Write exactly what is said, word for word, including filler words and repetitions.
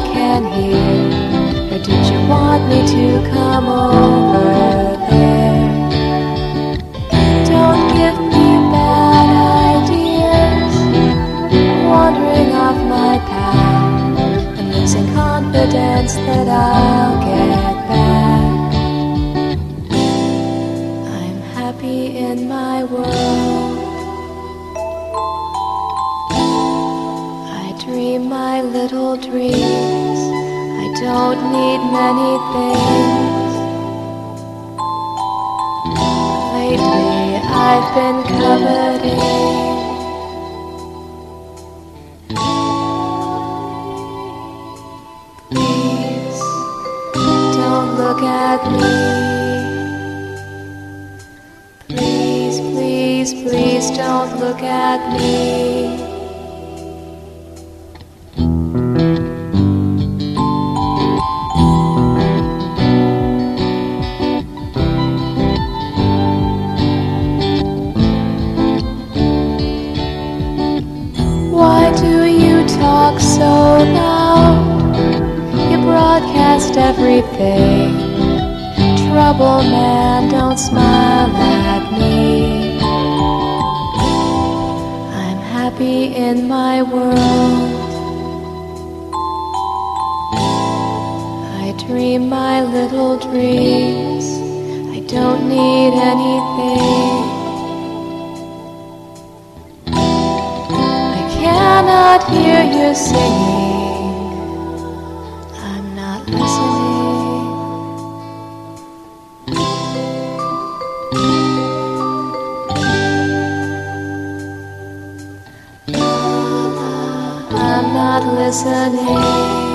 can hear? Or did you want me to come over there? Don't give me bad ideas, wandering off my path and losing confidence that I'll get back. I'm happy in my world. I dream my little dreams. I don't need many things. Lately I've been coveting. Please don't look at me. Please, please, please don't look at me. Why do you talk so loud? You broadcast everything. Trouble, man, don't smile at me. I'm happy in my world. I dream my little dreams. I don't need anything. Cannot hear you singing. I'm not listening. I'm not listening.